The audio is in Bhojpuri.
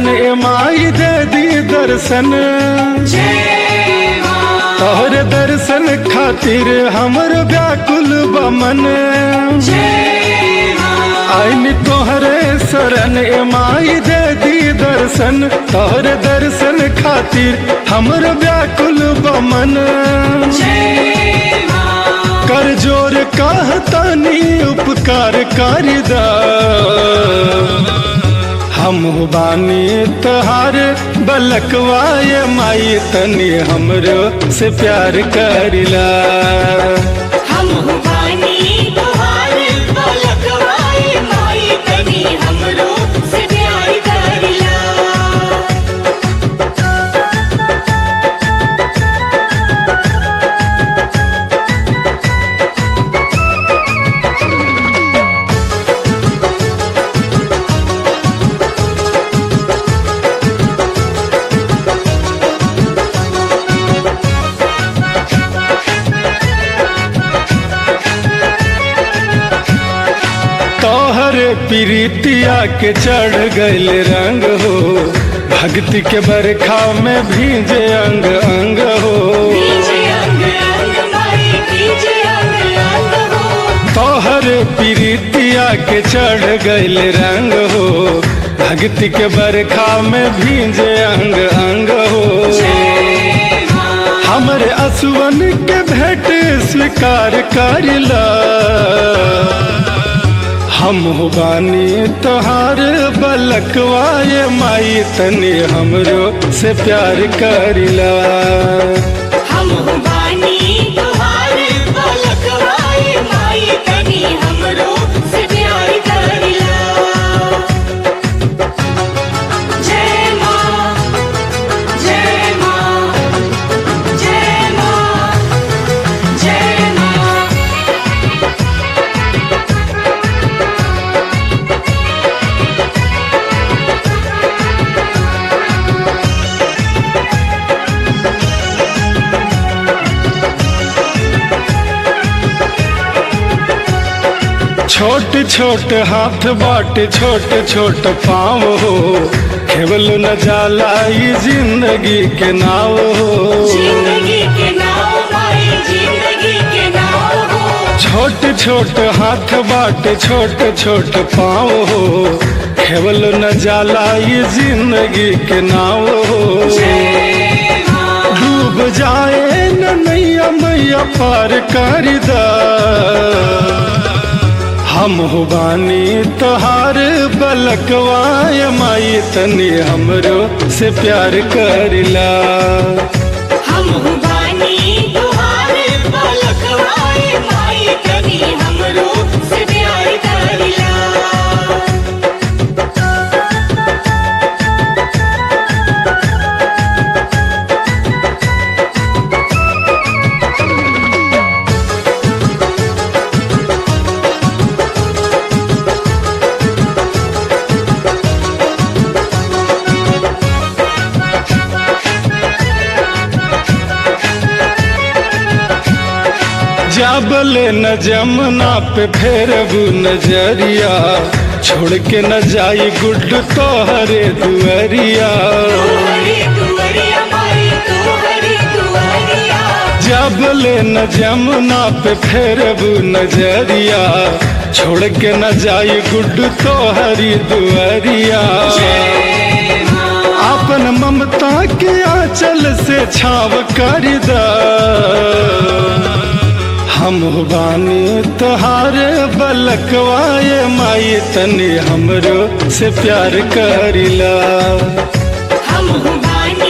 शरण ए माई दे दी दर्शन। तोहरे दर्शन खातिर हमर व्याकुल बमन। आईन तोहरे शरण ए माई दे दी दर्शन। तोहरे दर्शन खातिर हमर व्याकुल बमन। कर जोर कहतानी उपकार करिदा। हम बानी तहार बलकवाए माई तनी हमरो से प्यार करिला। हम बानी तहार बलकवाए माई तनी हमरो से प्यार करिला। तोहरे प्रीतिया के चढ़ गइल रंग हो। भक्ति के बरखा में भीजे अंग अंग हो। भीजे अंग अंग माई भीजे अंग अंग हो। तोहरे प्रीतिया के चढ़ गइल रंग हो। भक्ति के बरखा में भीजे अंग अंग हो। हमरे असुवन के भेंट स्वीकार करिला। हम बानी तोहार बलकवाए माई तनी हमरो से प्यार करिला। हम बानी तहार बलकवाए माई तनी हमरो से प्यार करिला। जय माँ जय माँ जय माँ जय माँ। छोट छोट हाथ बाट छोट छोट पाँव हो। केवल न जाला ई जिंदगी के नाव हो। जिंदगी के नाव माई जिंदगी के नाव हो। छोट छोट हाथ बाट छोट छोट पाँव हो। केवल न जाला ई जिंदगी के नाव हो। डूब जाए न नैया मैया पार करिदा। हम बानी तहार बलकवाए माई तनी हमरो से प्यार करिला। हम बानी तहार बलकवाए माई तनी हमरो से प्यार करिला। जाबले न जमुना पे फेरबू नजरिया। छोड़ के न जाई गुड तोहरे दुअरिया। तोहरे दुआरिया माई तोहरे दुआरिया। जाबले न जमुना पे फेरबू नजरिया। छोड़ के न जाई गुड तोहरी दुअरिया। अपन ममता के आंचल से छाव करिदा। हम बानी तहार बलकवाए माई तनी हमरो से प्यार करिला। हम बानी